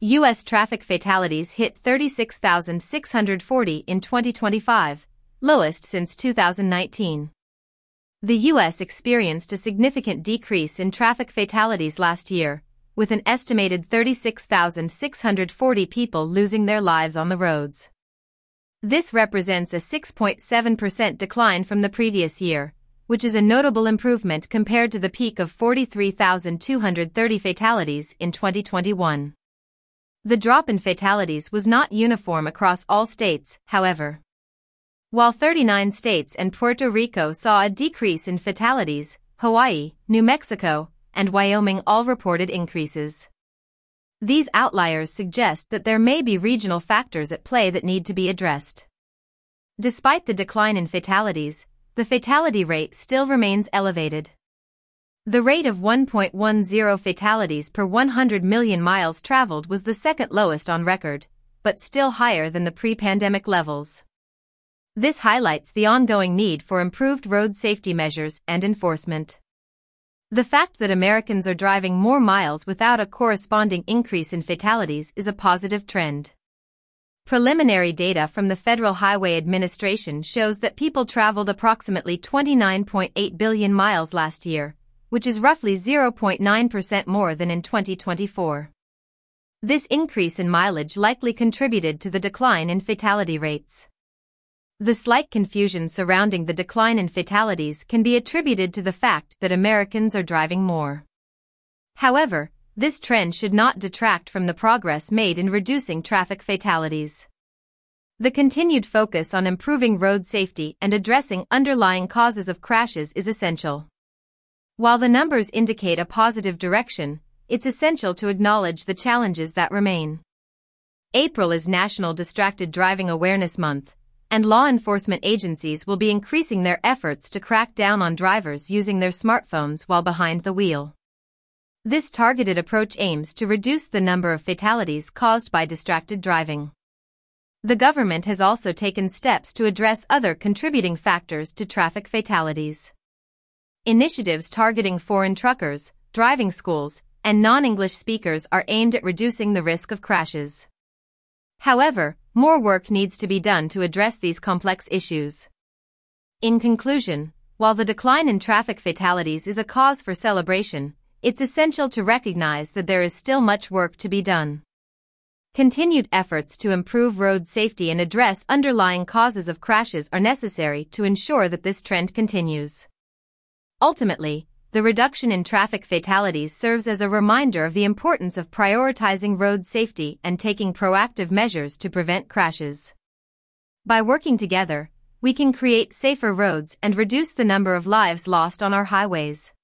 U.S. traffic fatalities hit 36,640 in 2025, lowest since 2019. The U.S. experienced a significant decrease in traffic fatalities last year, with an estimated 36,640 people losing their lives on the roads. This represents a 6.7% decline from the previous year, which is a notable improvement compared to the peak of 43,230 fatalities in 2021. The drop in fatalities was not uniform across all states, however. While 39 states and Puerto Rico saw a decrease in fatalities, Hawaii, New Mexico, and Wyoming all reported increases. These outliers suggest that there may be regional factors at play that need to be addressed. Despite the decline in fatalities, the fatality rate still remains elevated. The rate of 1.10 fatalities per 100 million miles traveled was the second lowest on record, but still higher than the pre-pandemic levels. This highlights the ongoing need for improved road safety measures and enforcement. The fact that Americans are driving more miles without a corresponding increase in fatalities is a positive trend. Preliminary data from the Federal Highway Administration shows that people traveled approximately 29.8 billion miles last year, which is roughly 0.9% more than in 2024. This increase in mileage likely contributed to the decline in fatality rates. The slight confusion surrounding the decline in fatalities can be attributed to the fact that Americans are driving more. However, this trend should not detract from the progress made in reducing traffic fatalities. The continued focus on improving road safety and addressing underlying causes of crashes is essential. While the numbers indicate a positive direction, it's essential to acknowledge the challenges that remain. April is National Distracted Driving Awareness Month, and law enforcement agencies will be increasing their efforts to crack down on drivers using their smartphones while behind the wheel. This targeted approach aims to reduce the number of fatalities caused by distracted driving. The government has also taken steps to address other contributing factors to traffic fatalities. Initiatives targeting foreign truckers, driving schools, and non-English speakers are aimed at reducing the risk of crashes. However, more work needs to be done to address these complex issues. In conclusion, while the decline in traffic fatalities is a cause for celebration, it's essential to recognize that there is still much work to be done. Continued efforts to improve road safety and address underlying causes of crashes are necessary to ensure that this trend continues. Ultimately, the reduction in traffic fatalities serves as a reminder of the importance of prioritizing road safety and taking proactive measures to prevent crashes. By working together, we can create safer roads and reduce the number of lives lost on our highways.